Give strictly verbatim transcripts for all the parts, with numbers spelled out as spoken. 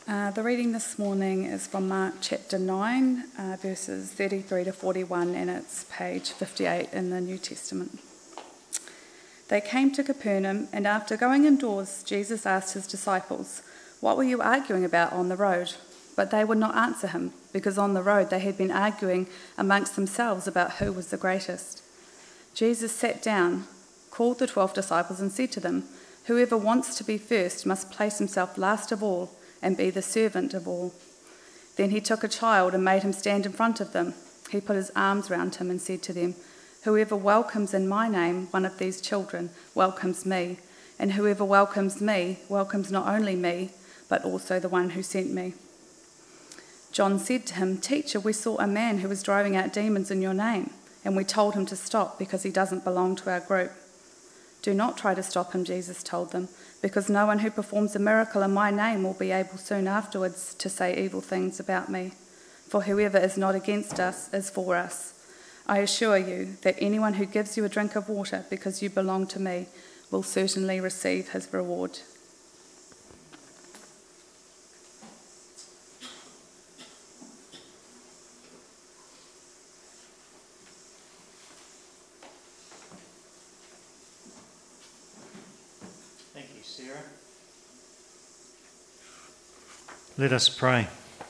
Uh, the reading this morning is from Mark chapter nine, uh, verses thirty-three to forty-one, and it's page fifty-eight in the New Testament. They came to Capernaum, and after going indoors, Jesus asked his disciples, "What were you arguing about on the road?" But they would not answer him, because on the road they had been arguing amongst themselves about who was the greatest. Jesus sat down, called the twelve disciples, and said to them, "Whoever wants to be first must place himself last of all, and be the servant of all." Then he took a child and made him stand in front of them. He put his arms round him and said to them, "Whoever welcomes in my name one of these children welcomes me, and whoever welcomes me welcomes not only me, but also the one who sent me." John said to him, "Teacher, we saw a man who was driving out demons in your name, and we told him to stop because he doesn't belong to our group." "Do not try to stop him," Jesus told them, "because no one who performs a miracle in my name will be able soon afterwards to say evil things about me. For whoever is not against us is for us. I assure you that anyone who gives you a drink of water because you belong to me will certainly receive his reward." Thank you, Sarah. Let us pray.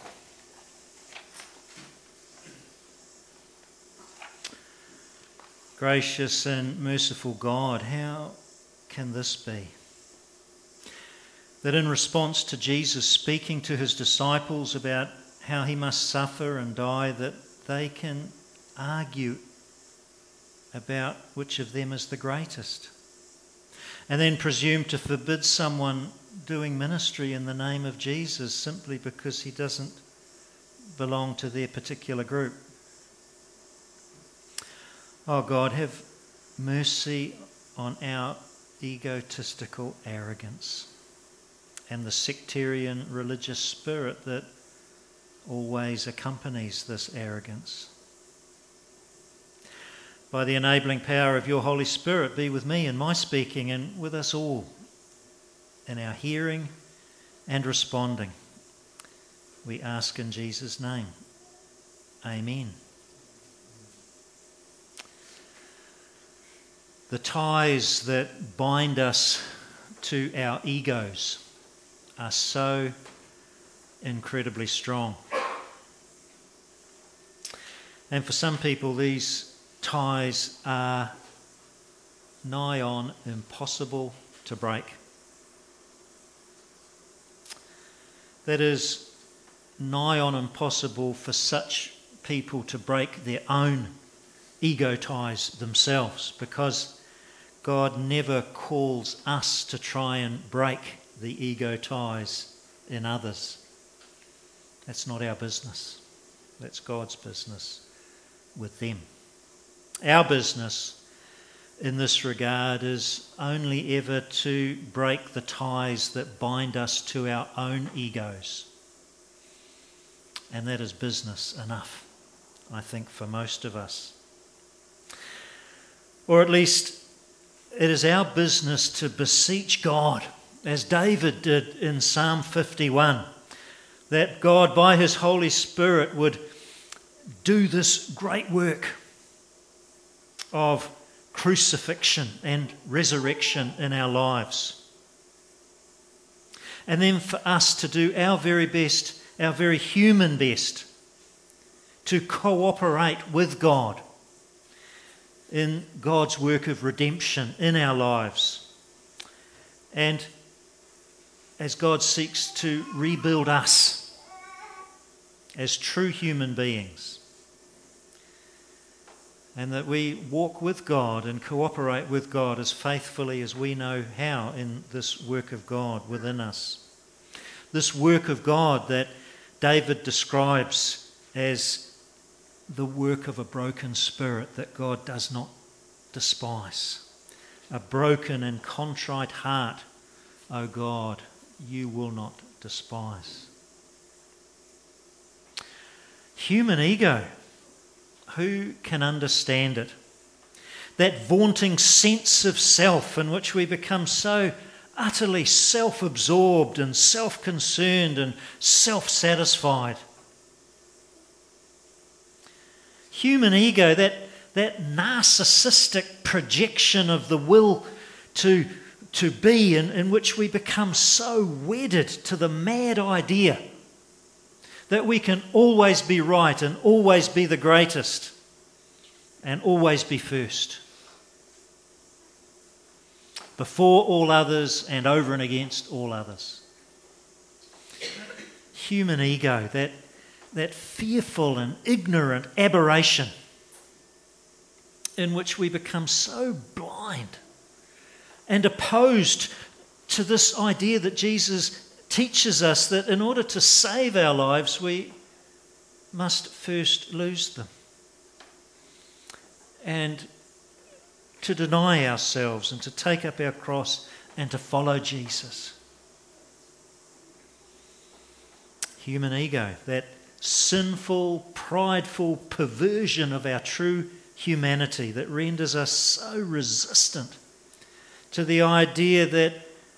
Gracious and merciful God, how can this be? That in response to Jesus speaking to his disciples about how he must suffer and die, that they can argue about which of them is the greatest, and then presume to forbid someone doing ministry in the name of Jesus simply because he doesn't belong to their particular group. Oh God, have mercy on our egotistical arrogance and the sectarian religious spirit that always accompanies this arrogance. By the enabling power of your Holy Spirit, be with me in my speaking and with us all in our hearing and responding. We ask in Jesus' name. Amen. The ties that bind us to our egos are so incredibly strong. And for some people, these ties are nigh on impossible to break. That is, nigh on impossible for such people to break their own ego ties themselves, because God never calls us to try and break the ego ties in others. That's not our business. That's God's business with them. Our business in this regard is only ever to break the ties that bind us to our own egos. And that is business enough, I think, for most of us. Or at least it is our business to beseech God, as David did in Psalm fifty-one, that God, by his Holy Spirit, would do this great work of crucifixion and resurrection in our lives. And then for us to do our very best, our very human best, to cooperate with God in God's work of redemption in our lives. And as God seeks to rebuild us as true human beings, and that we walk with God and cooperate with God as faithfully as we know how in this work of God within us. This work of God that David describes as the work of a broken spirit that God does not despise. A broken and contrite heart, O God, you will not despise. Human ego, who can understand it? That vaunting sense of self in which we become so utterly self-absorbed and self-concerned and self-satisfied. Human ego, that, that narcissistic projection of the will to, to be, in, in which we become so wedded to the mad idea that we can always be right and always be the greatest and always be first, before all others and over and against all others. Human ego, that, that fearful and ignorant aberration in which we become so blind and opposed to this idea that Jesus teaches us that in order to save our lives, we must first lose them. And to deny ourselves and to take up our cross and to follow Jesus. Human ego, that sinful, prideful perversion of our true humanity that renders us so resistant to the idea that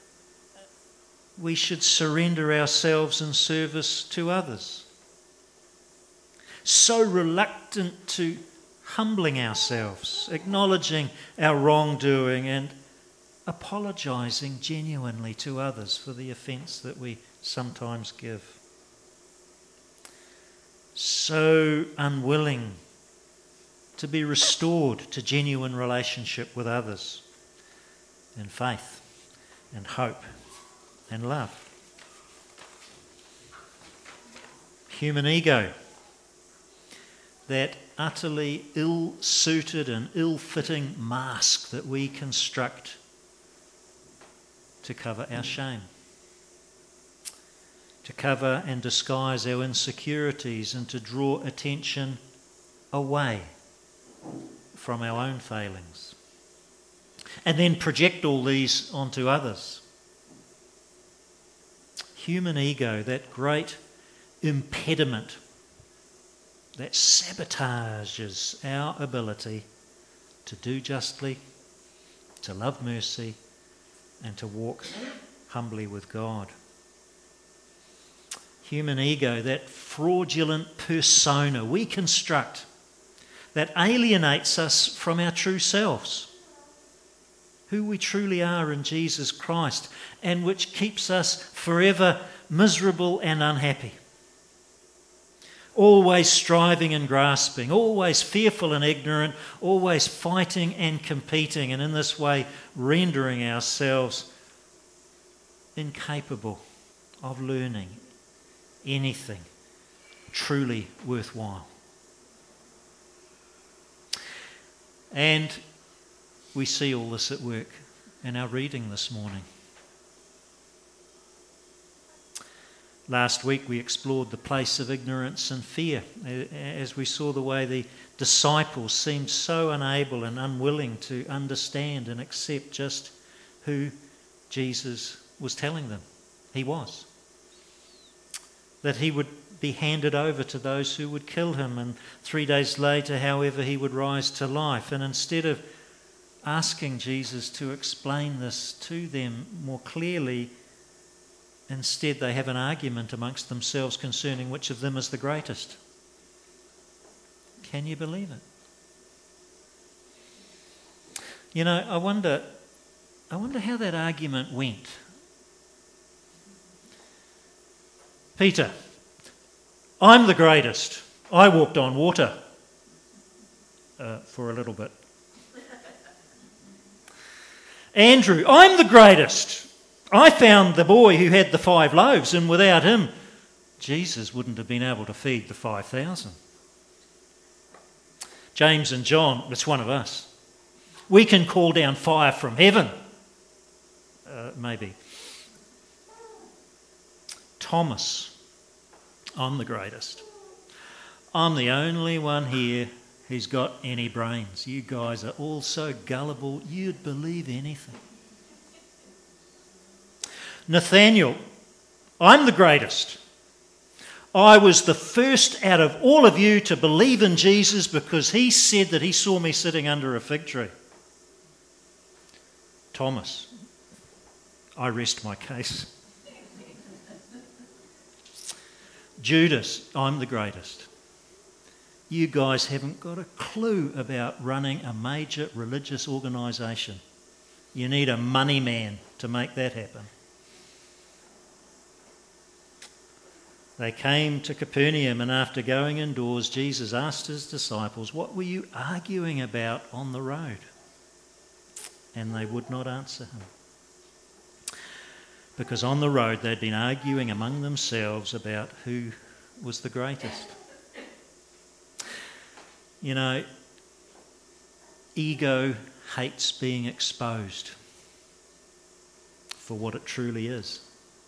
we should surrender ourselves in service to others. So reluctant to humbling ourselves, acknowledging our wrongdoing and apologising genuinely to others for the offence that we sometimes give. So unwilling to be restored to genuine relationship with others in faith and hope and love. Human ego, that utterly ill-suited and ill-fitting mask that we construct to cover our shame, to cover and disguise our insecurities and to draw attention away from our own failings, and then project all these onto others. Human ego, that great impediment that sabotages our ability to do justly, to love mercy, and to walk humbly with God. Human ego, that fraudulent persona we construct that alienates us from our true selves, who we truly are in Jesus Christ, and which keeps us forever miserable and unhappy. Always striving and grasping, always fearful and ignorant, always fighting and competing, and in this way rendering ourselves incapable of learning anything truly worthwhile. And we see all this at work in our reading this morning. Last week we explored the place of ignorance and fear as we saw the way the disciples seemed so unable and unwilling to understand and accept just who Jesus was telling them he was. That he would be handed over to those who would kill him, and three days later, however, he would rise to life. And instead of asking Jesus to explain this to them more clearly, instead, they have an argument amongst themselves concerning which of them is the greatest. Can you believe it? You know, I wonder, I wonder how that argument went. Peter, I'm the greatest. I walked on water uh, for a little bit. Andrew, I'm the greatest. I found the boy who had the five loaves, and without him, Jesus wouldn't have been able to feed the five thousand. James and John, it's one of us. We can call down fire from heaven. Uh, maybe. Thomas, I'm the greatest. I'm the only one here who's got any brains. You guys are all so gullible, you'd believe anything. Nathaniel, I'm the greatest. I was the first out of all of you to believe in Jesus because he said that he saw me sitting under a fig tree. Thomas, I rest my case. Judas, I'm the greatest. You guys haven't got a clue about running a major religious organisation. You need a money man to make that happen. They came to Capernaum, and after going indoors, Jesus asked his disciples, "What were you arguing about on the road?" And they would not answer him. Because on the road they'd been arguing among themselves about who was the greatest. You know, ego hates being exposed for what it truly is.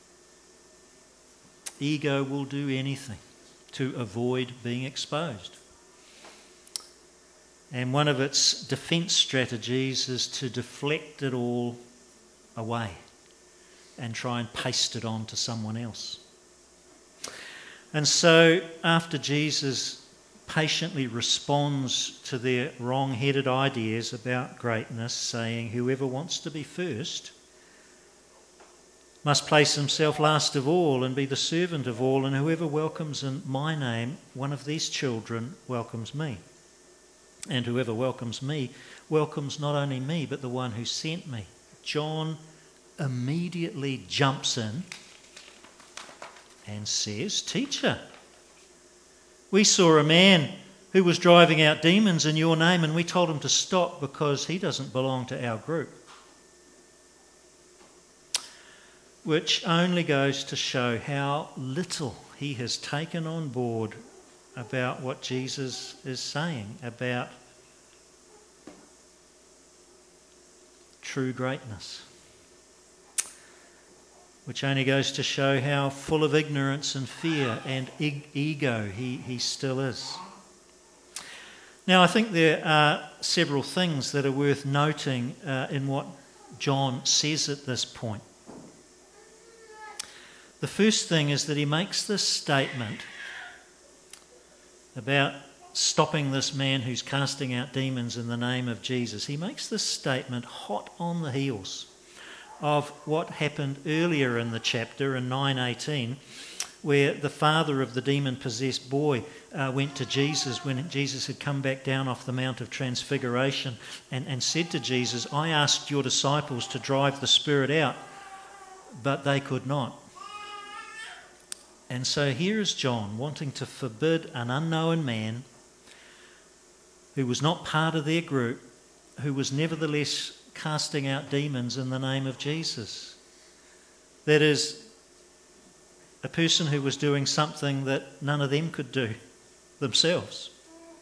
Ego will do anything to avoid being exposed. And one of its defence strategies is to deflect it all away and try and paste it on to someone else. And so after Jesus patiently responds to their wrong-headed ideas about greatness, saying, "Whoever wants to be first must place himself last of all and be the servant of all, and whoever welcomes in my name one of these children welcomes me. And whoever welcomes me welcomes not only me, but the one who sent me." John immediately jumps in and says, "Teacher, we saw a man who was driving out demons in your name, and we told him to stop because he doesn't belong to our group." Which only goes to show how little he has taken on board about what Jesus is saying about true greatness. Which only goes to show how full of ignorance and fear and e- ego he, he still is. Now, I think there are several things that are worth noting uh, in what John says at this point. The first thing is that he makes this statement about stopping this man who's casting out demons in the name of Jesus. He makes this statement hot on the heels of what happened earlier in the chapter in nine eighteen, where the father of the demon-possessed boy uh, went to Jesus when Jesus had come back down off the Mount of Transfiguration and, and said to Jesus, "I asked your disciples to drive the spirit out, but they could not." And so here is John wanting to forbid an unknown man who was not part of their group, who was nevertheless casting out demons in the name of Jesus. That is, a person who was doing something that none of them could do themselves.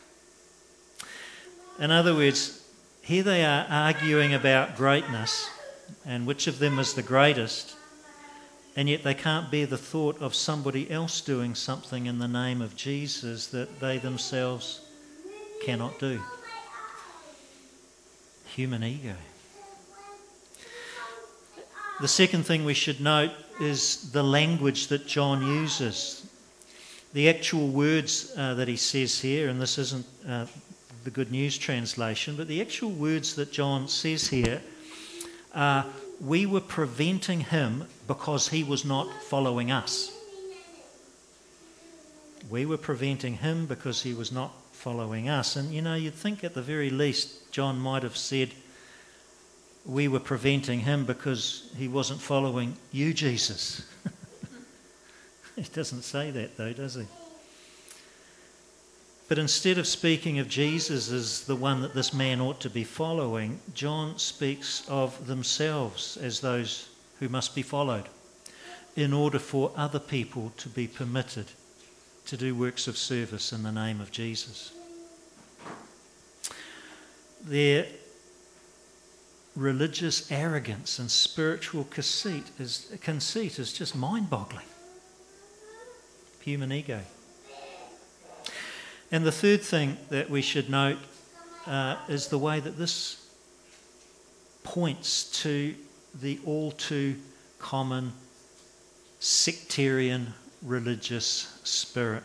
In other words, here they are arguing about greatness and which of them is the greatest, and yet they can't bear the thought of somebody else doing something in the name of Jesus that they themselves cannot do. Human ego. The second thing we should note is the language that John uses. The actual words uh, that he says here, and this isn't uh, the Good News translation, but the actual words that John says here are, "We were preventing him because he was not following us." We were preventing him because he was not following us. And you know, you'd think at the very least John might have said, "We were preventing him because he wasn't following you, Jesus." He doesn't say that though, does he? But instead of speaking of Jesus as the one that this man ought to be following, John speaks of themselves as those who must be followed in order for other people to be permitted to do works of service in the name of Jesus. Their religious arrogance and spiritual conceit is, conceit is just mind-boggling. Human ego. And the third thing that we should note uh, is the way that this points to the all too common sectarian religious spirit.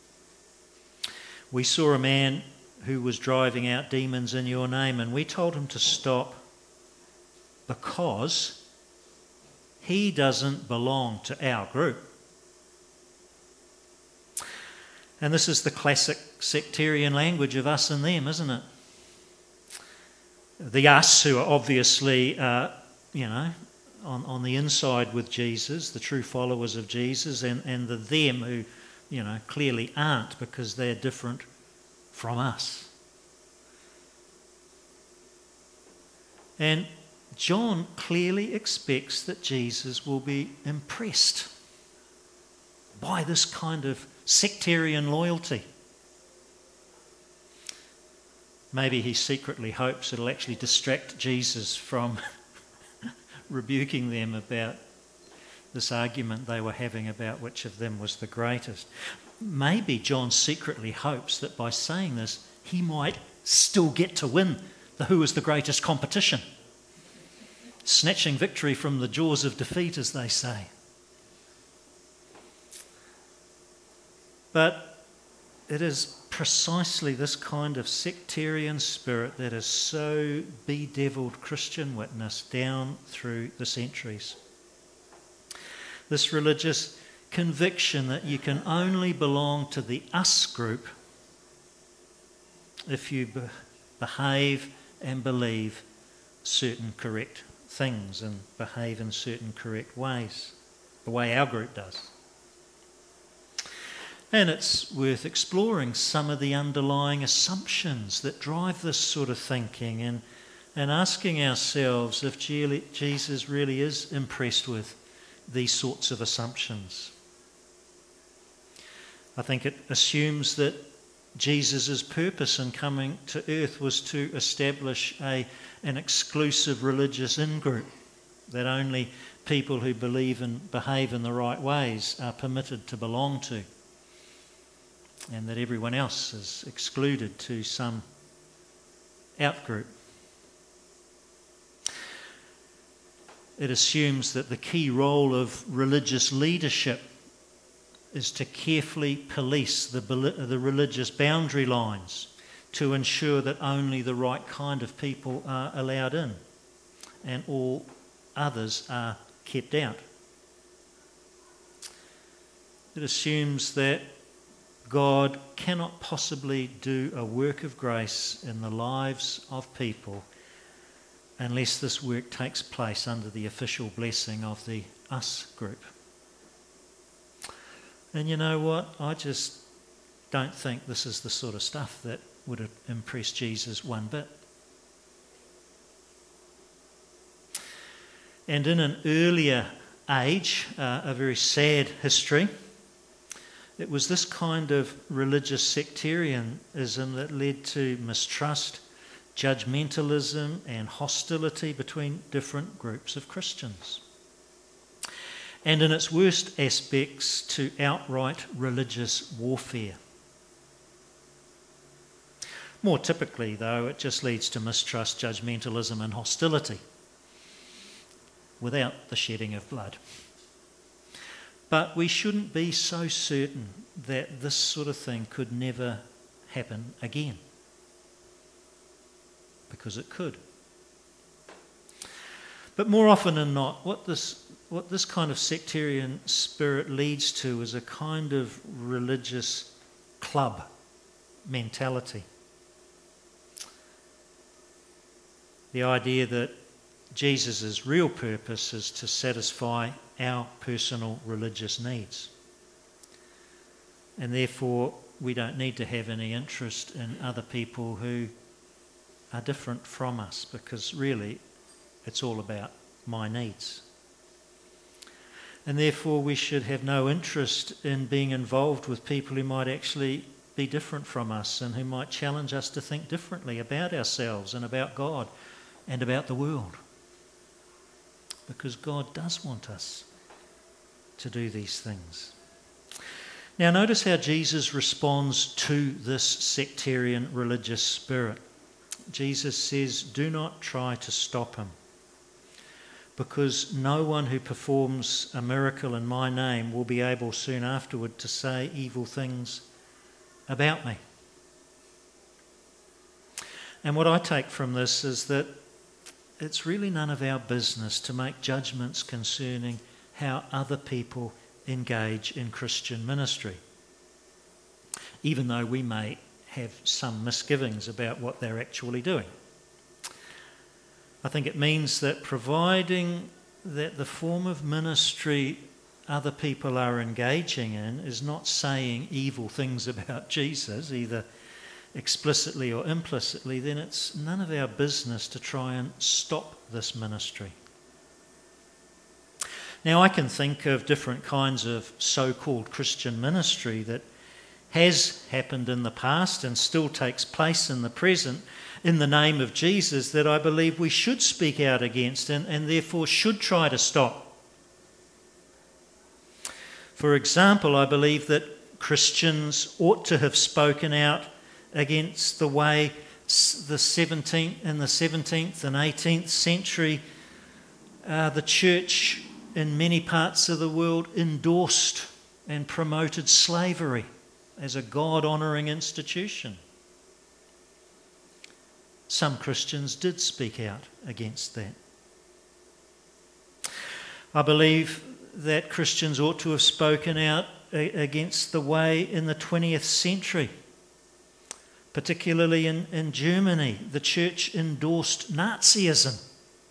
We saw a man who was driving out demons in your name, and we told him to stop because he doesn't belong to our group. And this is the classic sectarian language of us and them, isn't it? The us who are obviously, uh, you know, on, on the inside with Jesus, the true followers of Jesus, and, and the them who, you know, clearly aren't because they're different from us. And John clearly expects that Jesus will be impressed by this kind of sectarian loyalty. Maybe he secretly hopes it'll actually distract Jesus from rebuking them about this argument they were having about which of them was the greatest. Maybe John secretly hopes that by saying this, he might still get to win the who is the greatest competition, snatching victory from the jaws of defeat, as they say. But it is precisely this kind of sectarian spirit that has so bedeviled Christian witness down through the centuries. This religious conviction that you can only belong to the us group if you be- behave and believe certain correct things and behave in certain correct ways, the way our group does. And it's worth exploring some of the underlying assumptions that drive this sort of thinking, and, and asking ourselves if Jesus really is impressed with these sorts of assumptions. I think it assumes that Jesus' purpose in coming to earth was to establish a, an exclusive religious in-group that only people who believe and behave in the right ways are permitted to belong to, and that everyone else is excluded to some out-group. It assumes that the key role of religious leadership is to carefully police the, the religious boundary lines to ensure that only the right kind of people are allowed in and all others are kept out. It assumes that God cannot possibly do a work of grace in the lives of people unless this work takes place under the official blessing of the us group. And you know what? I just don't think this is the sort of stuff that would have impressed Jesus one bit. And in an earlier age, uh, a very sad history, it was this kind of religious sectarianism that led to mistrust, judgmentalism, and hostility between different groups of Christians. And in its worst aspects, to outright religious warfare. More typically, though, it just leads to mistrust, judgmentalism, and hostility without the shedding of blood. But we shouldn't be so certain that this sort of thing could never happen again, because it could. But more often than not, what this what this kind of sectarian spirit leads to is a kind of religious club mentality. The idea that Jesus' real purpose is to satisfy our personal religious needs. And therefore, we don't need to have any interest in other people who are different from us, because really it's all about my needs. And therefore, we should have no interest in being involved with people who might actually be different from us and who might challenge us to think differently about ourselves and about God and about the world. Because God does want us to do these things. Now, notice how Jesus responds to this sectarian religious spirit. Jesus says, "Do not try to stop him, because no one who performs a miracle in my name will be able soon afterward to say evil things about me." And what I take from this is that it's really none of our business to make judgments concerning how other people engage in Christian ministry, even though we may have some misgivings about what they're actually doing. I think it means that providing that the form of ministry other people are engaging in is not saying evil things about Jesus, either explicitly or implicitly, then it's none of our business to try and stop this ministry. Now, I can think of different kinds of so-called Christian ministry that has happened in the past and still takes place in the present in the name of Jesus that I believe we should speak out against and, and therefore should try to stop. For example, I believe that Christians ought to have spoken out against the way the seventeenth in the seventeenth and eighteenth century uh, the church in many parts of the world endorsed and promoted slavery as a God-honouring institution. Some Christians did speak out against that. I believe that Christians ought to have spoken out against the way in the twentieth century, particularly in, in Germany, the church endorsed Nazism.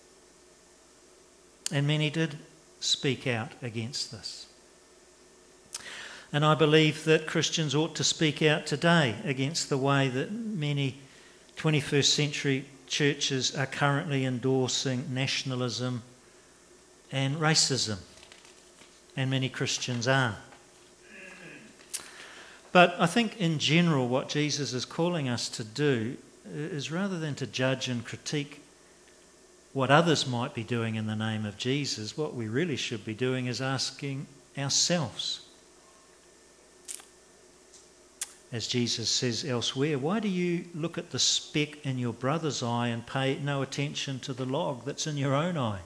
And many did speak out against this. And I believe that Christians ought to speak out today against the way that many twenty-first century churches are currently endorsing nationalism and racism. And many Christians are. But I think in general what Jesus is calling us to do is rather than to judge and critique what others might be doing in the name of Jesus, what we really should be doing is asking ourselves, as Jesus says elsewhere, why do you look at the speck in your brother's eye and pay no attention to the log that's in your own eye?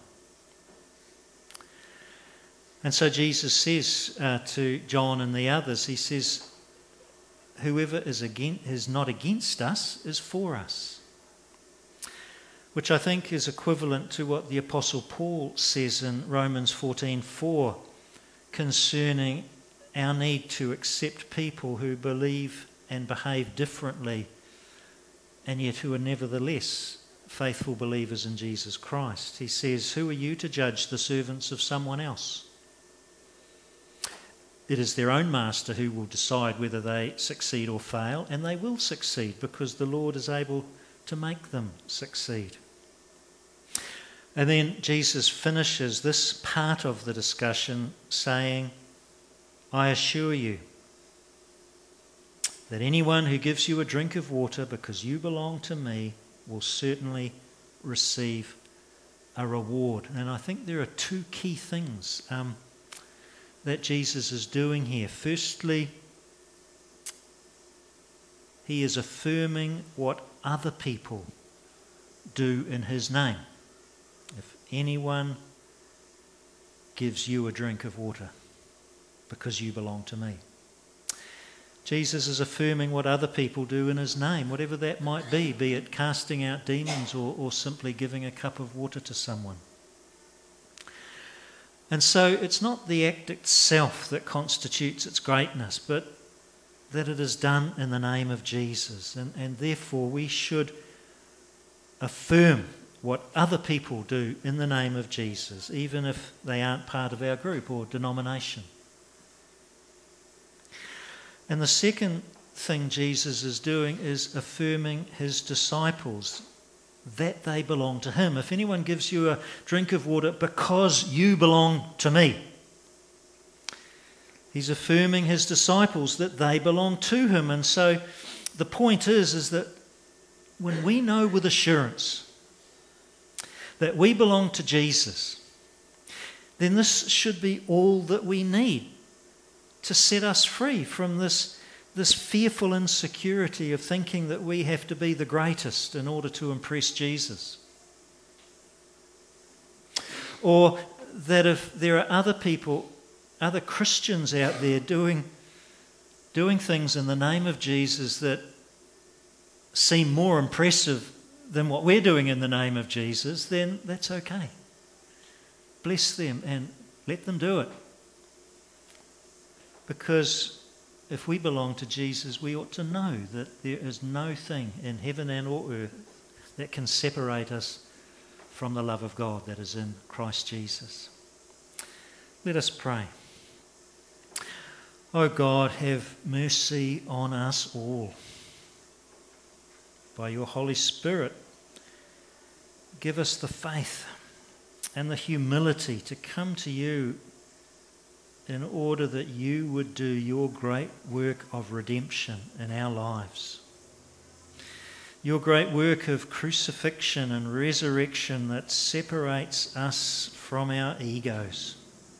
And so Jesus says uh, to John and the others, he says, whoever is, against, is not against us is for us. Which I think is equivalent to what the Apostle Paul says in Romans fourteen four concerning our need to accept people who believe and behave differently and yet who are nevertheless faithful believers in Jesus Christ. He says, who are you to judge the servants of someone else? It is their own master who will decide whether they succeed or fail, and they will succeed because the Lord is able to make them succeed. And then Jesus finishes this part of the discussion saying, I assure you that anyone who gives you a drink of water because you belong to me will certainly receive a reward. And I think there are two key things um, that Jesus is doing here. Firstly, he is affirming what other people do in his name. If anyone gives you a drink of water because you belong to me. Jesus is affirming what other people do in his name, whatever that might be, be it casting out demons or, or simply giving a cup of water to someone. And so it's not the act itself that constitutes its greatness, but that it is done in the name of Jesus. And, and therefore we should affirm what other people do in the name of Jesus, even if they aren't part of our group or denomination. And the second thing Jesus is doing is affirming his disciples that they belong to him. If anyone gives you a drink of water because you belong to me, he's affirming his disciples that they belong to him. And so the point is, is that when we know with assurance that we belong to Jesus, then this should be all that we need to set us free from this, this fearful insecurity of thinking that we have to be the greatest in order to impress Jesus. Or that if there are other people, other Christians out there doing, doing things in the name of Jesus that seem more impressive than what we're doing in the name of Jesus, then that's okay. Bless them and let them do it. Because if we belong to Jesus, we ought to know that there is no thing in heaven and or earth that can separate us from the love of God that is in Christ Jesus. Let us pray. O God, have mercy on us all. By your Holy Spirit, give us the faith and the humility to come to you in order that you would do your great work of redemption in our lives. Your great work of crucifixion and resurrection that separates us from our egos.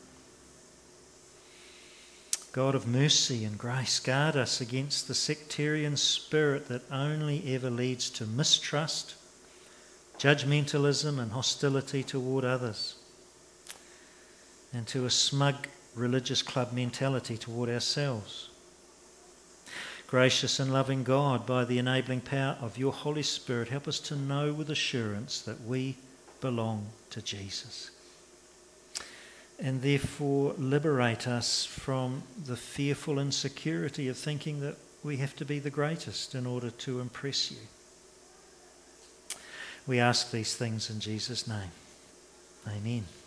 God of mercy and grace, guard us against the sectarian spirit that only ever leads to mistrust, judgmentalism and hostility toward others, and to a smug religious club mentality toward ourselves. Gracious and loving God, by the enabling power of your Holy Spirit, help us to know with assurance that we belong to Jesus. And therefore liberate us from the fearful insecurity of thinking that we have to be the greatest in order to impress you. We ask these things in Jesus' name. Amen.